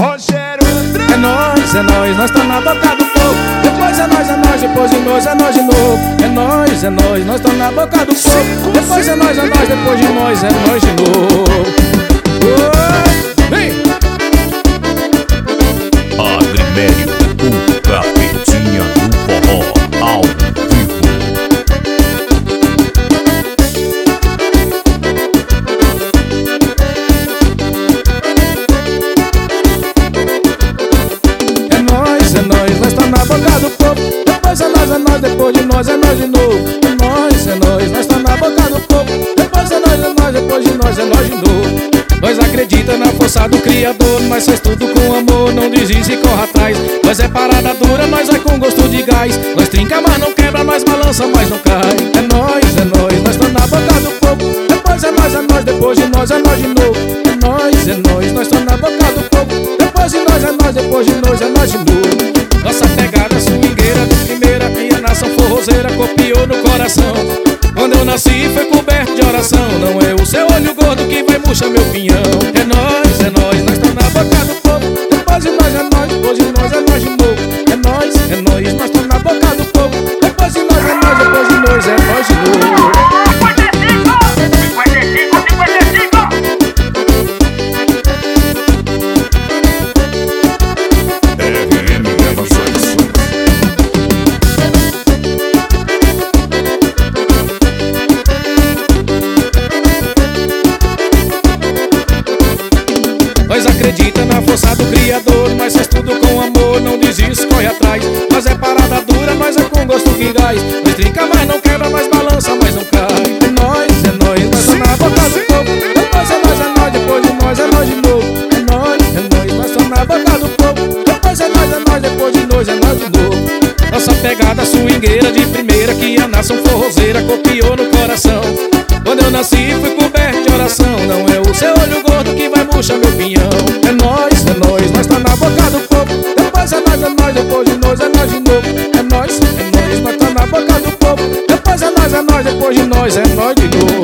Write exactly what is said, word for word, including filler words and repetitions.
Rogério André. É nós, é nós, nós tá na boca do povo. Depois é nós, é nós, depois de nós, é nós de novo. É nós, é nós, nós tá na boca do povo. Depois é nós, é nós, depois de nós, é nós de novo. Oh, vem! Agrimério, o capetinha do forró, ao vivo. É nós, é nós, nós tá na boca do povo. Depois é nós, é nós, depois de nós, é nós de novo. É nós, é nós, nós tá na boca do povo. Depois é nós, é nós, depois de nós, é nós de novo. Nós acredita na força do Criador, nós faz tudo com amor, não desiste e corre atrás. Nós é parada dura, nós vai com gosto de gás. Nós trinca, mas não quebra, nós balança, mas não cai. É nós, é nós, nós tá na boca do povo. Depois é nós, é nós, depois de nós, é nós de novo. É nós, é nós, nós tá na boca do povo. Depois de nós, é nós, depois de nós, é nós de novo. Nossa pegada swingueira de primeira, que a nação forrozeira copiou no coração. Quando eu nasci foi coberto de oração. Não é o seu olho gordo que vai murchar meu pinhão. É nós, é nós, nós tá na boca do povo. Depois de nós é nós, depois de nós é nós de novo. É nós, é nós, nós tá na boca do povo. Depois de nós é nós, depois de nós é nós de novo. R M Gravações. Nós acredita na força do Criador, nós faz tudo com amor, não desiste, corre atrás. Nós é parada dura, nós é com gosto que gás. Nós trinca, mas não quebra, nós balança, mas não cai. É nós, é nós, nós tá na boca do povo. Depois é nós, é nós, depois de nós, é nós de novo. É nós, é nós, nós tá na boca do povo. Depois é nós, é nós, depois de nós, é nós de novo. Nossa pegada swingueira de primeira, que a nação forrozeira copiou no coração. Quando eu nasci fui coberto de oração. Não é o seu olho gordo que vai murchar meu pinhão. É nós, é nós, nós tá na boca do povo. Depois é nós, é nós, depois de nós, é nós de novo. É nós, é nós, nós tá na boca do povo. Depois é nós, é nós, depois de nós, é nós de novo.